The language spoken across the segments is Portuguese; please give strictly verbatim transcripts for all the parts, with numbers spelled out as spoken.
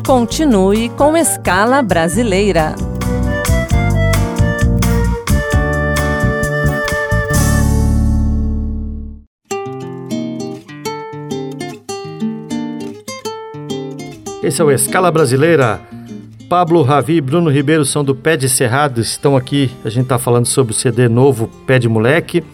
Continue com Escala Brasileira. Esse é o Escala Brasileira. Pablo, Ravi e Bruno Ribeiro são do Pé de Cerrado, estão aqui. A gente está falando sobre o C D novo Pé de Moleque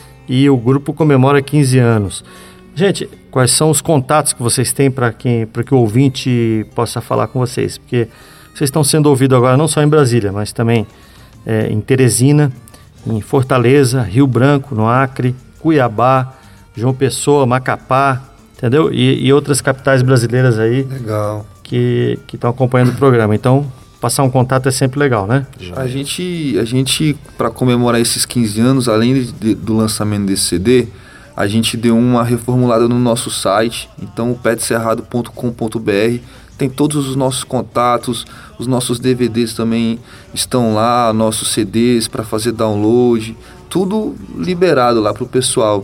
e o grupo comemora quinze anos. Gente, quais são os contatos que vocês têm para quem, para que o ouvinte possa falar com vocês? Porque vocês estão sendo ouvidos agora não só em Brasília, mas também é, em Teresina, em Fortaleza, Rio Branco, no Acre, Cuiabá, João Pessoa, Macapá, entendeu? E, e outras capitais brasileiras aí. Legal. Que estão acompanhando o programa. Então, passar um contato é sempre legal, né? A gente, a gente para comemorar esses quinze anos, além de, de, do lançamento desse C D, a gente deu uma reformulada no nosso site. Então, o pé de cerrado ponto com ponto b r tem todos os nossos contatos, os nossos D V Ds também estão lá, nossos C Ds para fazer download, tudo liberado lá para o pessoal.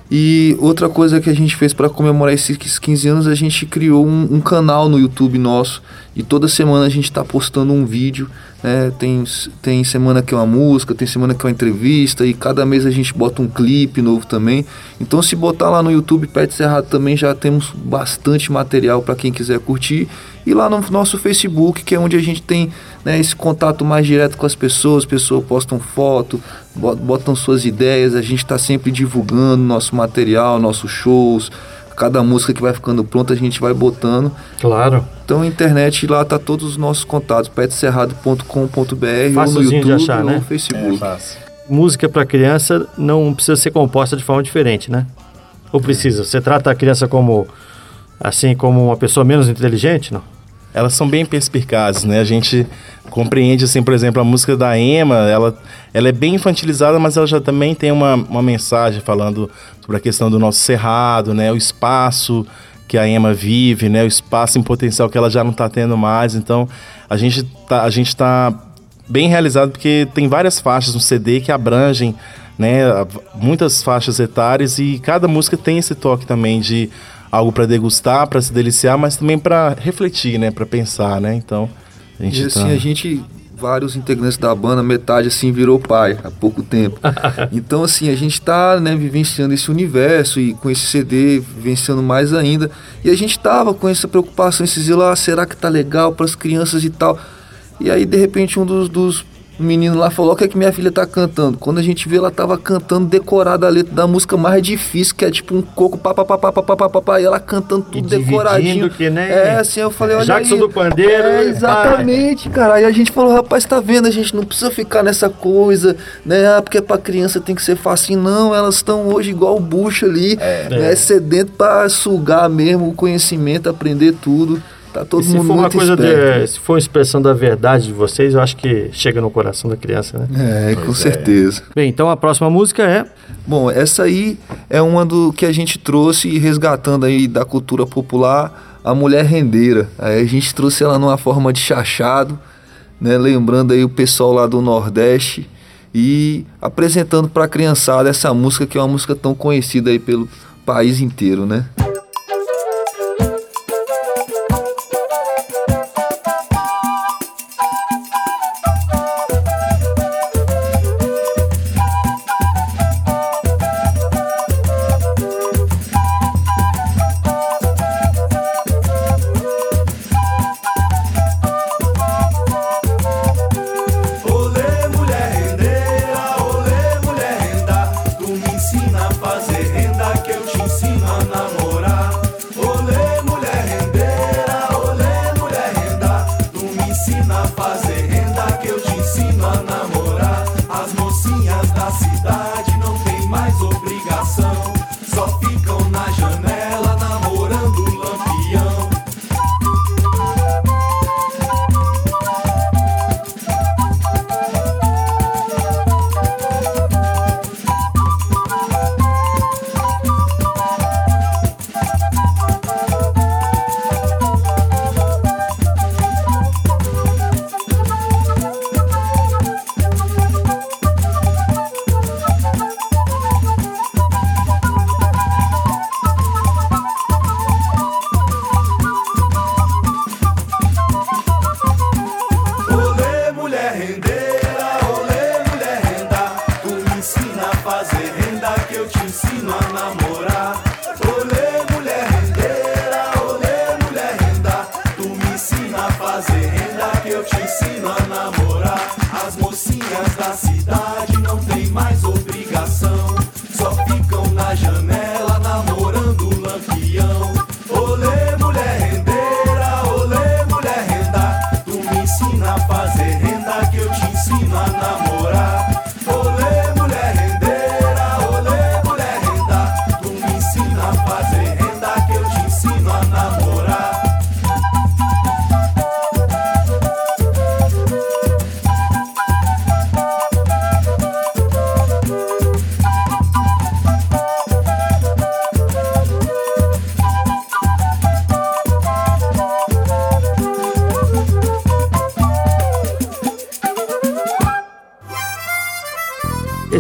E outra coisa que a gente fez para comemorar esses quinze anos, a gente criou um, um canal no YouTube nosso. E toda semana a gente está postando um vídeo, né? Tem, tem semana que é uma música, tem semana que é uma entrevista. E cada mês a gente bota um clipe novo também. Então se botar lá no YouTube Pé de Cerrado também já temos bastante material para quem quiser curtir. E lá no nosso Facebook, que é onde a gente tem, né, esse contato mais direto com as pessoas. As pessoas postam foto, botam suas ideias. A gente está sempre divulgando nosso material, nossos shows. Cada música que vai ficando pronta a gente vai botando. Claro. Então a internet lá tá todos os nossos contatos, pé de cerrado ponto com ponto b r, ou no YouTube, de achar, ou né? no Facebook. É fácil. Música para criança não precisa ser composta de forma diferente, né? Ou precisa? Você trata a criança como, assim, como uma pessoa menos inteligente, não? Elas são bem perspicazes, né? A gente compreende, assim, por exemplo, a música da Ema, ela, ela é bem infantilizada, mas ela já também tem uma, uma mensagem falando sobre a questão do nosso cerrado, né? O espaço que a Ema vive, né? O espaço em potencial que ela já não está tendo mais. Então, a gente tá, a gente tá bem realizado porque tem várias faixas no C D que abrangem, né, muitas faixas etárias, e cada música tem esse toque também de algo para degustar, para se deliciar, mas também para refletir, né, para pensar, né? Então, a gente e assim, tá... a gente, vários integrantes da banda, metade assim virou pai há pouco tempo. Então assim, a gente tá, né, vivenciando esse universo e com esse C D vivenciando mais ainda. E a gente tava com essa preocupação, esse zelo, ah, será que tá legal para as crianças e tal? E aí de repente um dos, dos meninos lá falou: o que é que minha filha tá cantando? Quando a gente vê, ela tava cantando decorada a letra da música mais difícil, que é tipo um coco, papapá, e ela cantando tudo decoradinho. Que nem... É, assim, eu falei, olha Jackson aí. do Pandeiro. É, exatamente, cara. Aí a gente falou, rapaz, tá vendo? A gente não precisa ficar nessa coisa, né? Ah, porque pra criança tem que ser fácil. Não, elas estão hoje igual o bucho ali, é, né? É. Sedento pra sugar mesmo o conhecimento, aprender tudo. Tá todo se mundo for uma muito coisa esperto. de, se for uma expressão da verdade de vocês, eu acho que chega no coração da criança, né? É, pois com certeza. É. Bem, então a próxima música é... Bom, essa aí é uma do que a gente trouxe resgatando aí da cultura popular, a mulher rendeira. Aí a gente trouxe ela numa forma de chachado, né? Lembrando aí o pessoal lá do Nordeste e apresentando pra criançada essa música, que é uma música tão conhecida aí pelo país inteiro, né? Ensina a fazer renda que eu te ensino a namorar.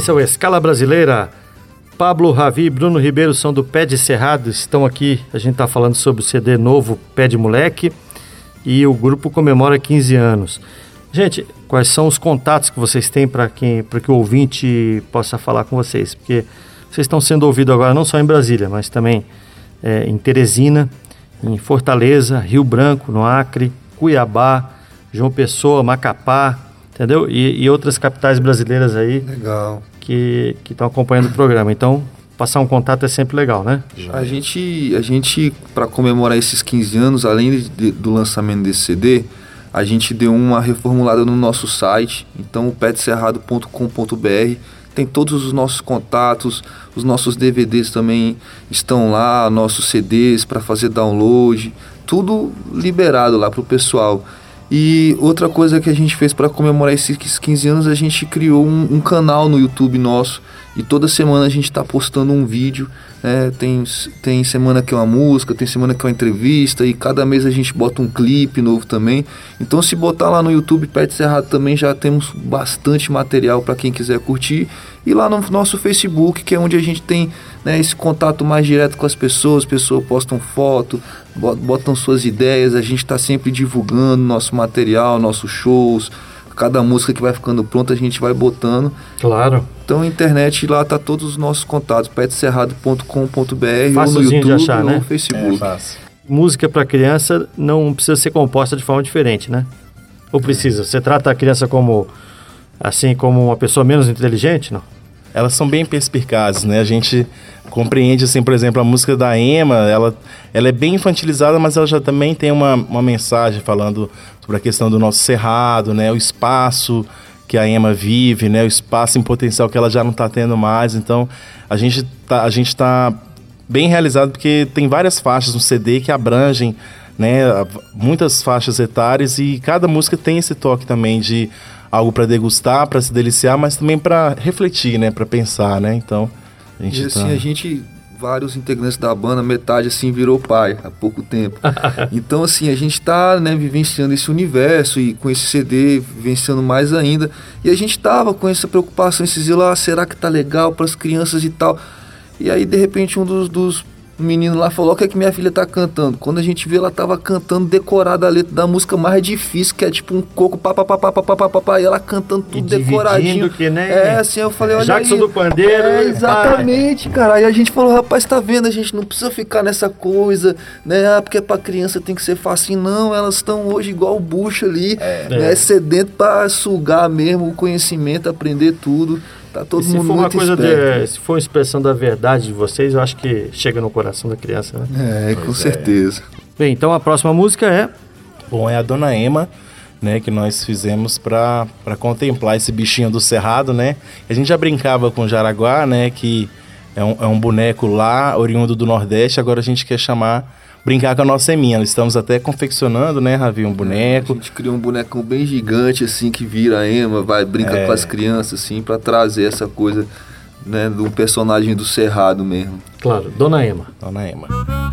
Esse é o Escala Brasileira. Pablo, Ravi e Bruno Ribeiro são do Pé de Cerrado, estão aqui. A gente está falando sobre o C D novo Pé de Moleque e o grupo comemora quinze anos. Gente, quais são os contatos que vocês têm para quem, para que o ouvinte possa falar com vocês? Porque vocês estão sendo ouvidos agora não só em Brasília, mas também é, em Teresina, em Fortaleza, Rio Branco, no Acre, Cuiabá, João Pessoa, Macapá, entendeu? E, e outras capitais brasileiras aí. Legal. Que estão acompanhando o programa. Então, passar um contato é sempre legal, né? A gente, a gente para comemorar esses quinze anos, além de, de, do lançamento desse C D, a gente deu uma reformulada no nosso site. Então, o pé de cerrado ponto com ponto b r tem todos os nossos contatos, os nossos D V Ds também estão lá, nossos C Ds para fazer download, tudo liberado lá para o pessoal. E outra coisa que a gente fez para comemorar esses quinze anos, a gente criou um, um canal no YouTube nosso. E toda semana a gente está postando um vídeo, né? Tem, tem semana que é uma música, tem semana que é uma entrevista. E cada mês a gente bota um clipe novo também. Então se botar lá no YouTube Pé de Cerrado também, já temos bastante material para quem quiser curtir. E lá no nosso Facebook, que é onde a gente tem, né, esse contato mais direto com as pessoas. As pessoas postam foto, botam suas ideias. A gente está sempre divulgando nosso material, nossos shows. Cada música que vai ficando pronta a gente vai botando. Claro. Então a internet, lá tá todos os nossos contatos, pé de cerrado ponto com ponto b r, ou no de YouTube achar, ou né? no Facebook. É fácil. Música para criança não precisa ser composta de forma diferente, né? Ou precisa? Você trata a criança como, assim, como uma pessoa menos inteligente, não? Elas são bem perspicazes, né? A gente compreende, assim, por exemplo, a música da Ema, ela, ela é bem infantilizada, mas ela já também tem uma, uma mensagem falando sobre a questão do nosso cerrado, né? O espaço que a Ema vive, né? O espaço em potencial que ela já não está tendo mais. Então, a gente tá, a gente tá bem realizado porque tem várias faixas no C D que abrangem, né, muitas faixas etárias, e cada música tem esse toque também de algo para degustar, para se deliciar, mas também para refletir, né, para pensar, né? Então, a gente e assim, tá... a gente, vários integrantes da banda, metade assim virou pai há pouco tempo. Então assim, a gente tá, né, vivenciando esse universo e com esse C D vivenciando mais ainda. E a gente tava com essa preocupação, esse zelo, ah, será que tá legal para as crianças e tal? E aí de repente um dos, dos meninos lá falou: o que é que minha filha tá cantando? Quando a gente viu, ela tava cantando decorada a letra da música mais difícil, que é tipo um coco, papapá, e ela cantando tudo decoradinho. Que nem... É, assim, eu falei, olha Jackson aí. do pandeiro. É, exatamente, cara. Aí a gente falou, rapaz, tá vendo? A gente não precisa ficar nessa coisa, né? Ah, porque pra criança tem que ser fácil. Não, elas estão hoje igual o bucho ali, é, né? É. Sedento pra sugar mesmo o conhecimento, aprender tudo. Tá todo se mundo for uma muito coisa esperto. de, se for uma expressão da verdade de vocês, eu acho que chega no coração da criança, né? É, com Pois certeza. Bem, então a próxima música é... Bom, é a Dona Ema, né, que nós fizemos para contemplar esse bichinho do cerrado, né? A gente já brincava com o Jaraguá, né, que é um, é um boneco lá, oriundo do Nordeste. Agora a gente quer chamar, brincar com a nossa Eminha. Estamos até confeccionando, né, Ravi, um boneco. A gente criou um bonecão bem gigante, assim, que vira a Ema, vai, brinca É. com as crianças, assim, pra trazer essa coisa, né, do personagem do cerrado mesmo. Claro, Dona Ema. Dona Ema.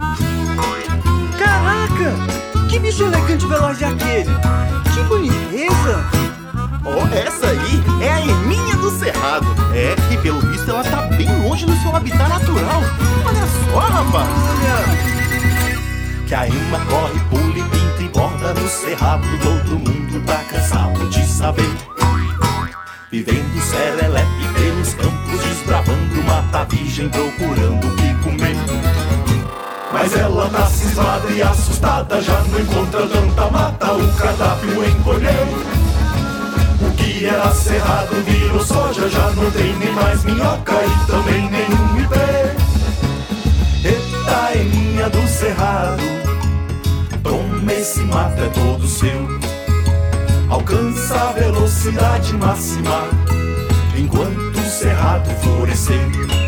Caraca! Que bicho elegante veloz é aquele? Que boniteza! Ó, essa aí é a Eminha do Cerrado. É, e pelo visto ela tá bem longe do seu habitat natural. Olha só, rapaz! Olha! Que a Ema corre, pula e pinta e borda no cerrado. Todo mundo tá cansado de saber. Vivendo serelepe pelos campos, desbravando mata virgem, procurando o que comer. Mas ela tá cismada e assustada, já não encontra tanta mata, o cardápio encolheu. O que era cerrado virou soja, já não tem nem mais minhoca e também nenhum ipê. Eita, Eminha do Cerrado, toma esse mato, é todo seu. Alcança a velocidade máxima enquanto o cerrado florescer.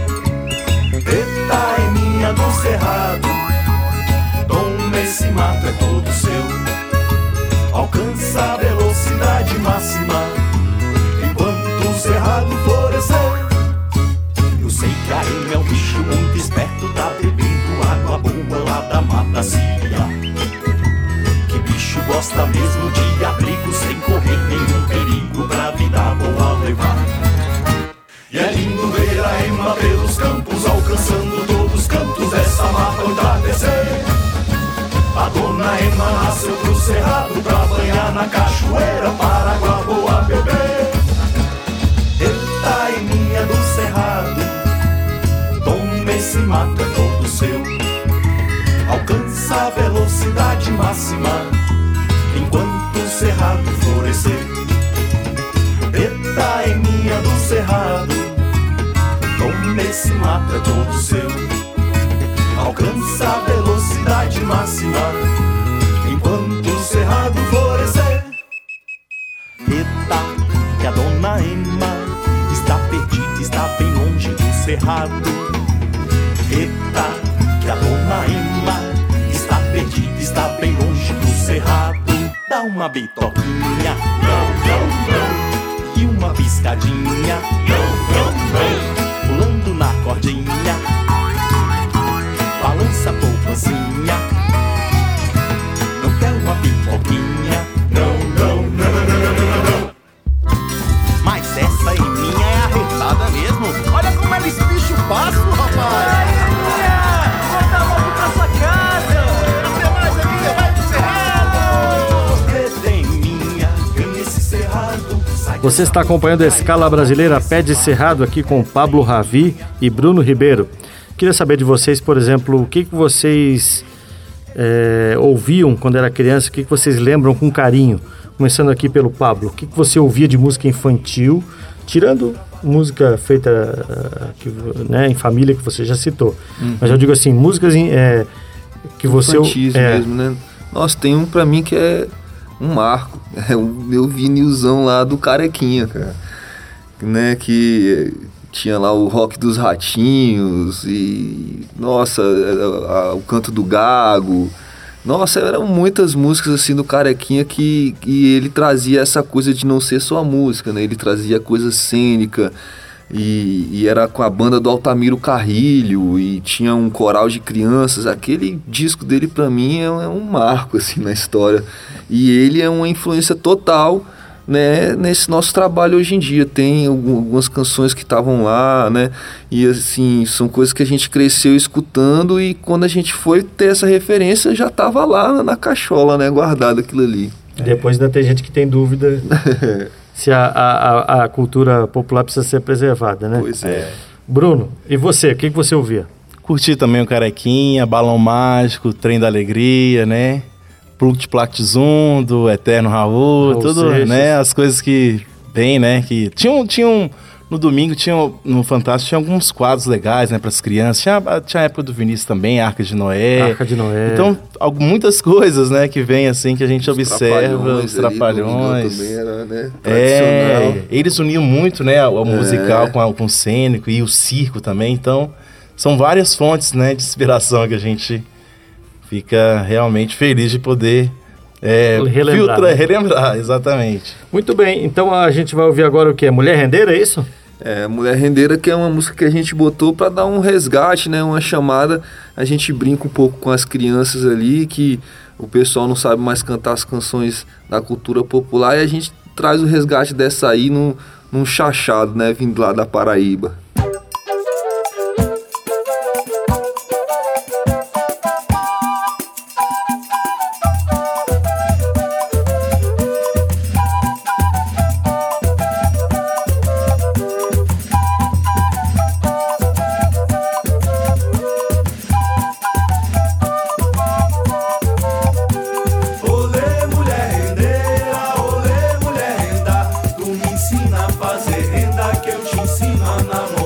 Eita, Eminha do Cerrado, toma esse mato, é todo seu. Alcança a velocidade máxima enquanto o cerrado florescer. Eu sei que a Ema é um bicho muito esperto, tá bebendo água boa lá da mata síria. Que bicho gosta mesmo de abrigo sem correr nenhum perigo, pra vida boa levar. E é cachoeira para água boa beber. Eita, Eminha do Cerrado, toma esse mato, é todo seu. Alcança a velocidade máxima enquanto o cerrado florescer. Eita, Eminha do Cerrado, toma esse mato, é todo seu. Alcança a velocidade máxima enquanto o cerrado florescer. Eita, que a dona Ema está perdida, está bem longe do cerrado. Eita, que a dona Ema está perdida, está bem longe do cerrado. Dá uma bitoquinha, não, não, não, e uma piscadinha, não, não, não, pulando na cordinha, balança a poupancinha. Não quer uma pipoquinha, não, não, não, não, não, não, não. Mas essa Eminha é arretada mesmo. Olha como ela espicha o passo, rapaz. Volta logo pra sua casa. Até mais, Eminha, vai pro cerrado. Eita, Eminha, ganha esse cerrado. Você está acompanhando a Escala Brasileira Pé de Cerrado aqui com Pablo Ravi e Bruno Ribeiro. Queria saber de vocês, por exemplo, o que, que vocês é, ouviam quando era criança, o que, que vocês lembram com carinho. Começando aqui pelo Pablo, o que, que você ouvia de música infantil, tirando música feita uh, que, né, em família, que você já citou. Uhum. Mas eu digo assim, músicas em, é, que você... Infantis é, mesmo, né? Nossa, tem um pra mim que é um marco. É o meu vinilzão lá do Carequinha, cara. Né, que... Tinha lá o Rock dos Ratinhos e, nossa, a, a, o Canto do Gago. Nossa, eram muitas músicas assim do Carequinha que, que ele trazia essa coisa de não ser só a música, né? Ele trazia coisa cênica e, e era com a banda do Altamiro Carrilho e tinha um coral de crianças. Aquele disco dele pra mim é, é um marco assim na história. E ele é uma influência total, né, nesse nosso trabalho hoje em dia. Tem algumas canções que estavam lá, né, e assim, são coisas que a gente cresceu escutando e quando a gente foi ter essa referência já estava lá na cachola, né, guardado aquilo ali. E depois ainda tem gente que tem dúvida se a, a, a cultura popular precisa ser preservada, né? Pois é. Bruno, e você, o que, que você ouvia? Curti também o Carequinha, Balão Mágico, Trem da Alegria, né? Pluct Plact Zundo, Eterno Raul, Raul tudo, Seixas. né? As coisas que vem, né? Que tinham, tinham no domingo, tinham, no Fantástico, tinha alguns quadros legais, né? Para as crianças. Tinha, tinha a época do Vinícius também, Arca de Noé. Arca de Noé. Então, algumas, muitas coisas, né? Que vem assim, que a gente os observa, os Trapalhões. Também era, né? É, eles uniam muito, né? O, o musical é. com, a, com o cênico e o circo também. Então, são várias fontes, né? De inspiração que a gente... fica realmente feliz de poder é, relembrar, filtrar, né? relembrar, exatamente. Muito bem, então a gente vai ouvir agora o quê? Mulher Rendeira, é isso? É, Mulher Rendeira, que é uma música que a gente botou para dar um resgate, né, uma chamada. A gente brinca um pouco com as crianças ali, que o pessoal não sabe mais cantar as canções da cultura popular, e a gente traz o resgate dessa aí num, num chachado, né, vindo lá da Paraíba. Ensina a fazer renda que eu te ensino a namorar.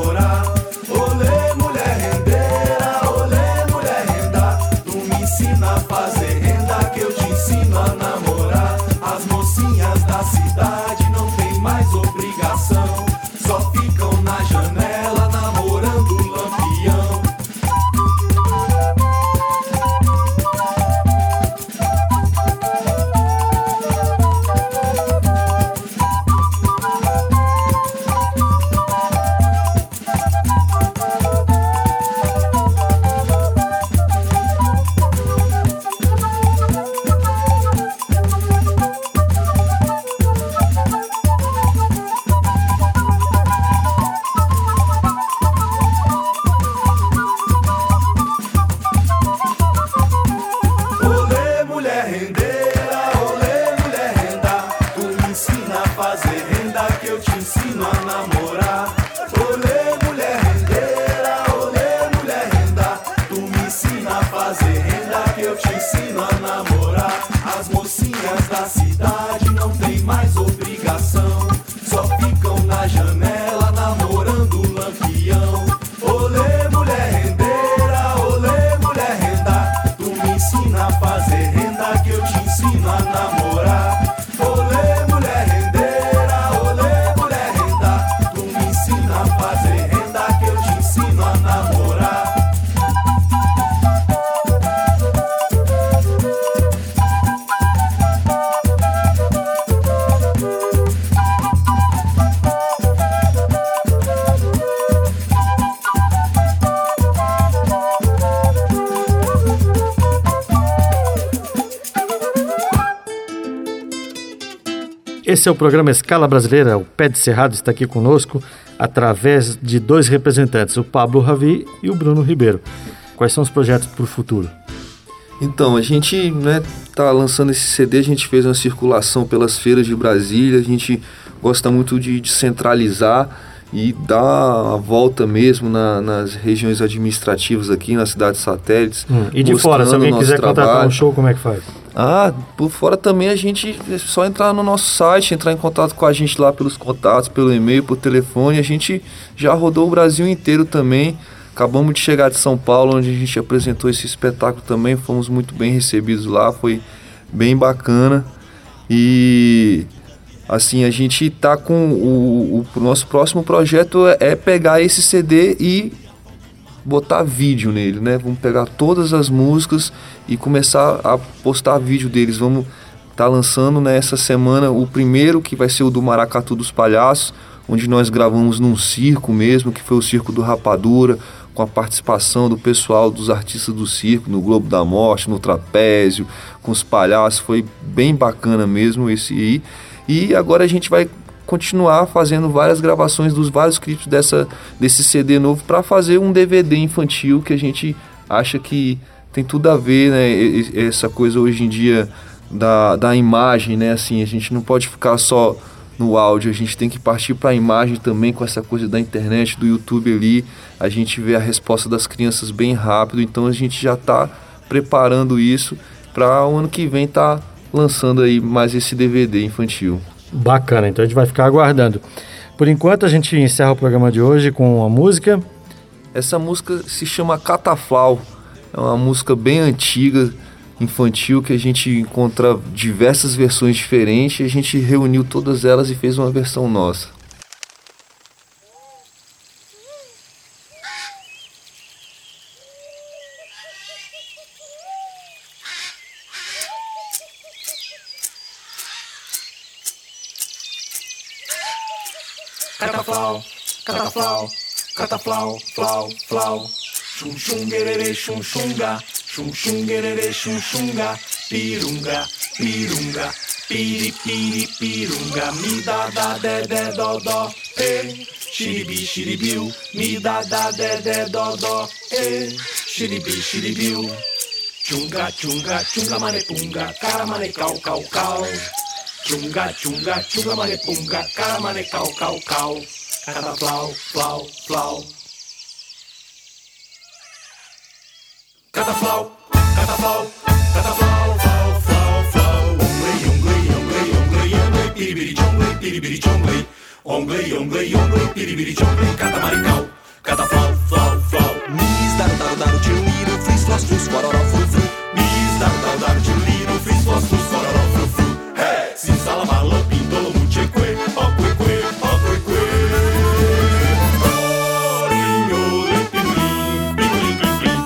a namorar. As mocinhas da cidade não tem mais obrigação, só ficam na janela namorando o lampião. Olê, mulher rendeira, olê, mulher renda, tu me ensina a fazer renda que eu te ensino a namorar. Olê, mulher rendeira, olê, mulher renda, tu me ensina a fazer renda que eu te ensino a namorar. Esse é o programa Escala Brasileira. O Pé de Cerrado está aqui conosco através de dois representantes, o Pablo Ravi e o Bruno Ribeiro. Quais são os projetos para o futuro? Então, a gente, né, tá lançando esse C D, a gente fez uma circulação pelas feiras de Brasília, a gente gosta muito de descentralizar e dar a volta mesmo na, nas regiões administrativas aqui, nas cidades satélites. Hum, e de fora, se alguém quiser trabalho. contratar um show, como é que faz? Ah, por fora também a gente é só entrar no nosso site, entrar em contato com a gente lá pelos contatos, pelo e-mail, por telefone. A gente já rodou o Brasil inteiro também. Acabamos de chegar de São Paulo, onde a gente apresentou esse espetáculo também. Fomos muito bem recebidos lá, foi bem bacana. E assim, a gente tá com o, o nosso próximo projeto é, é pegar esse C D e botar vídeo nele, né? Vamos pegar todas as músicas e começar a postar vídeo deles. Vamos estar tá lançando nessa semana o primeiro, que vai ser o do Maracatu dos Palhaços, onde nós gravamos num circo mesmo, que foi o Circo do Rapadura, com a participação do pessoal, dos artistas do circo, no Globo da Morte, no Trapézio, com os palhaços. Foi bem bacana mesmo esse aí. E agora a gente vai continuar fazendo várias gravações dos vários clipes dessa, desse C D novo para fazer um D V D infantil que a gente acha que tem tudo a ver, né? Essa coisa hoje em dia da, da imagem, né? Assim, a gente não pode ficar só no áudio, a gente tem que partir para a imagem também, com essa coisa da internet, do YouTube ali. A gente vê a resposta das crianças bem rápido, então a gente já está preparando isso para o ano que vem tá lançando aí mais esse D V D infantil. Bacana, então a gente vai ficar aguardando. Por enquanto a gente encerra o programa de hoje com uma música. Essa música se chama Cataflau, é uma música bem antiga, infantil, que a gente encontra diversas versões diferentes, e a gente reuniu todas elas e fez uma versão nossa. Cataflau, cataflau, cataflau, flau, flau. Chum chum gerere chum chunga, chum chum gerere chum chunga. Pirunga, pirunga, piri piri pirunga. Me dá da de de dó dó, e xiribi xiribiu. Me dá da de de dó dó, e xiribi xiribiu. Chunga chunga chunga manepunga, cara mane cau cau cau. Chunga, chunga, chunga, manepunga, cara, mane, cal, cal, cal. Cataflau, flau, flau. Cataflau, cataflau, cataflau, flau, flau, flau. Onglei, onglei, onglei, onglei, onglei, piribiri, jonglei, piribiri, jonglei. Onglei, onglei, onglei, piribiri, jonglei, catamaricau. Cataflau, flau, flau. Mis, daru, daru, daru, tiro, liro, fris, flos, flos, fororó, fru, fru. Mis, daru, daru, daru, tiro, liro, fris, flos, flos, fororó, fru, fru. Sin salamalo, pintolo, mucheque, oqueque, oqueque. Corinho, limpinulim, pinulim, plim, plim.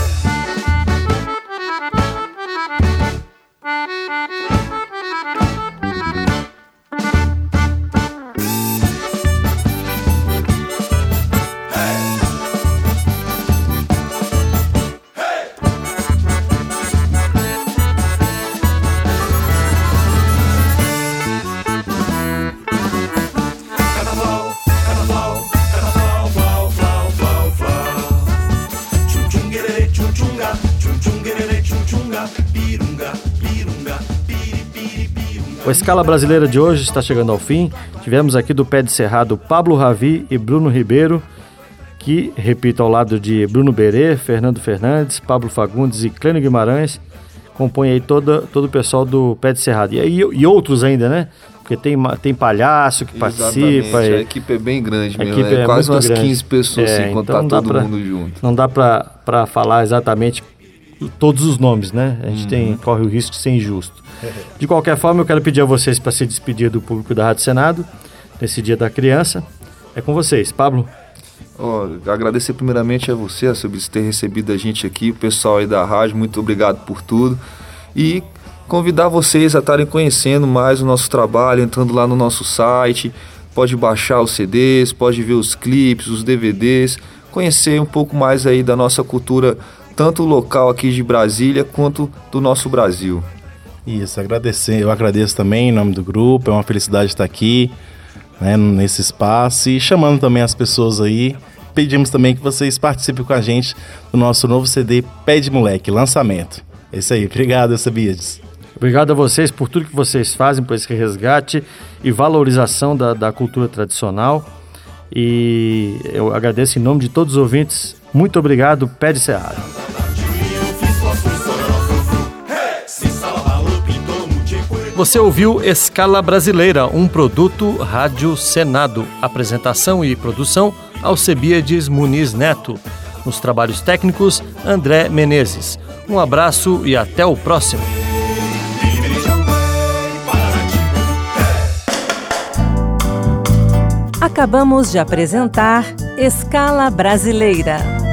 O Escala Brasileira de hoje está chegando ao fim. Tivemos aqui do Pé de Cerrado Pablo Ravi e Bruno Ribeiro, que, repito, ao lado de Bruno Berê, Fernando Fernandes, Pablo Fagundes e Clênio Guimarães, compõe aí toda, todo o pessoal do Pé de Cerrado. E, e, e outros ainda, né? Porque tem, tem palhaço que Exatamente, participa. A equipe é bem grande mesmo, é quase umas grande. quinze pessoas, é, sem contar então todo pra, mundo junto. Não dá para falar exatamente todos os nomes, né? A gente uhum. tem, corre o risco de ser injusto. De qualquer forma, eu quero pedir a vocês para se despedir do público da Rádio Senado, nesse Dia da Criança. É com vocês, Pablo. Oh, agradecer primeiramente a você, a sobre ter recebido a gente aqui, o pessoal aí da rádio, muito obrigado por tudo. E convidar vocês a estarem conhecendo mais o nosso trabalho, entrando lá no nosso site, pode baixar os C Ds, pode ver os clipes, os D V Ds, conhecer um pouco mais aí da nossa cultura, tanto local aqui de Brasília, quanto do nosso Brasil. Isso, agradecer, eu agradeço também em nome do grupo, é uma felicidade estar aqui, né, nesse espaço, e chamando também as pessoas aí, pedimos também que vocês participem com a gente do nosso novo C D Pé de Moleque, lançamento. É isso aí, obrigado, Alcebiades. Obrigado a vocês por tudo que vocês fazem, por esse resgate e valorização da, da cultura tradicional. E eu agradeço em nome de todos os ouvintes. Muito obrigado, Pé de Cerrado. Você ouviu Escala Brasileira, um produto Rádio Senado. Apresentação e produção, Alcebiades Muniz Neto. Nos trabalhos técnicos, André Menezes. Um abraço e até o próximo. Acabamos de apresentar Escala Brasileira.